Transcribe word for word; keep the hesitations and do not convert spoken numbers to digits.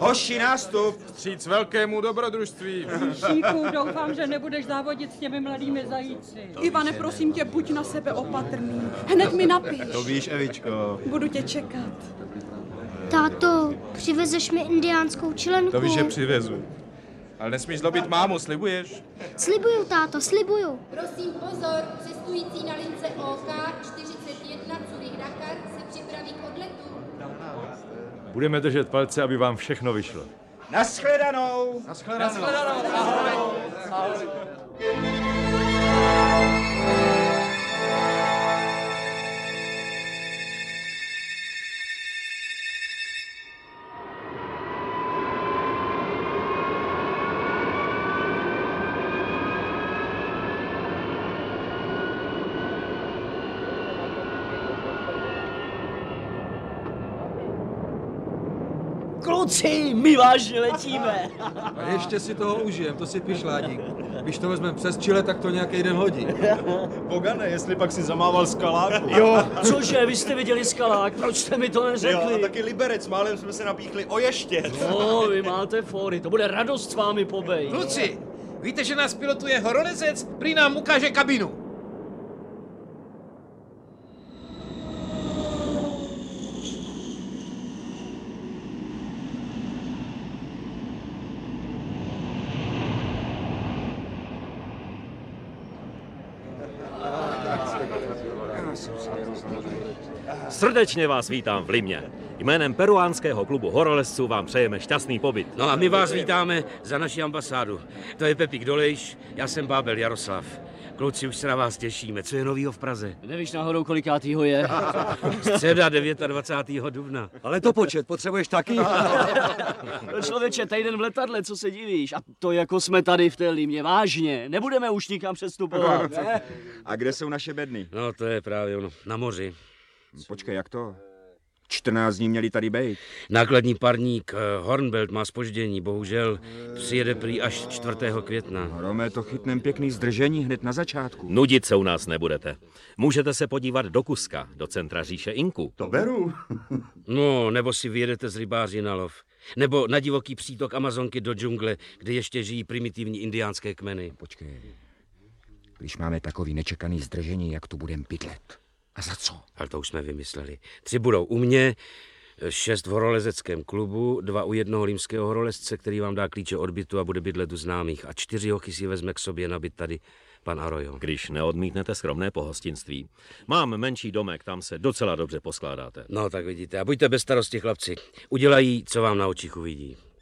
Hoši, nástup! Vstříc velkému dobrodružství. Šíku, doufám, že nebudeš závodit s těmi mladými zajíci. Ivane, prosím tě, buď na sebe opatrný. Hned mi napiš. To víš, Evičko. Budu tě čekat. Táto, přivezeš mi indiánskou členku? To víš, že přivezu. Ale nesmíš zlobit mámu, slibuješ? Slibuju, táto, slibuju. Prosím pozor, cestující na lince O K čtyřicet jedna Zurich Dakar se připraví k odletu. Budeme držet palce, aby vám všechno vyšlo. Naschledanou! Naschledanou. Naschledanou. Ahoj. Ahoj. Kluci, my vážně letíme. A ještě si toho užijem, to si pišládík. Když to vezmeme přes Chile, tak to nějaký den hodí. Bogane, jestli pak si zamával skaláku. Jo. Cože, vy jste viděli skalák, proč jste mi to neřekli? Jo, a taky Liberec, málem jsme se napíchli o ještě. No, vy máte fóry, to bude radost s vámi pobejt. Kluci, víte, že nás pilotuje horolezec? Prý nám ukáže kabinu. Srdečně vás vítám v Limě. Jménem peruánského klubu horolezců vám přejeme šťastný pobyt. No a my vás vítáme za naši ambasádu. To je Pepík Dolejš, já jsem Bábel Jaroslav. Kluci, už se na vás těšíme. Co je novýho v Praze? Nevíš náhodou, kolikátýho je? Středa dvacátého devátého dubna. Ale to počet potřebuješ taky? No člověče, týden v letadle, co se divíš? A to jako jsme tady v té Limě, vážně. Nebudeme už nikam přestupovat. Ne? A kde jsou naše bedny? No to je právě ono, na moři. Počkej, jak to? čtrnáct dní měli tady bejt. Nákladní parník Hornbelt má zpoždění, bohužel přijede prý až čtvrtého května. Rome, to chytnem pěkný zdržení hned na začátku. Nudit se u nás nebudete. Můžete se podívat do Kuska, do centra říše Inků. To beru. No, nebo si vyjedete z rybáři na lov. Nebo na divoký přítok Amazonky do džungle, kde ještě žijí primitivní indiánské kmeny. Počkej, když máme takový nečekaný zdržení, jak tu budem bydlet? A za co? Ale to už jsme vymysleli. Tři budou u mě, šest v horolezeckém klubu, dva u jednoho limského horolezce, který vám dá klíče od bytu a bude bydlet u známých. A čtyři hochy si vezme k sobě na byt tady pan Arroyo. Když neodmítnete skromné pohostinství. Mám menší domek, tam se docela dobře poskládáte. No tak vidíte. A buďte bez starosti, chlapci. Udělají, co vám na očích uvidí.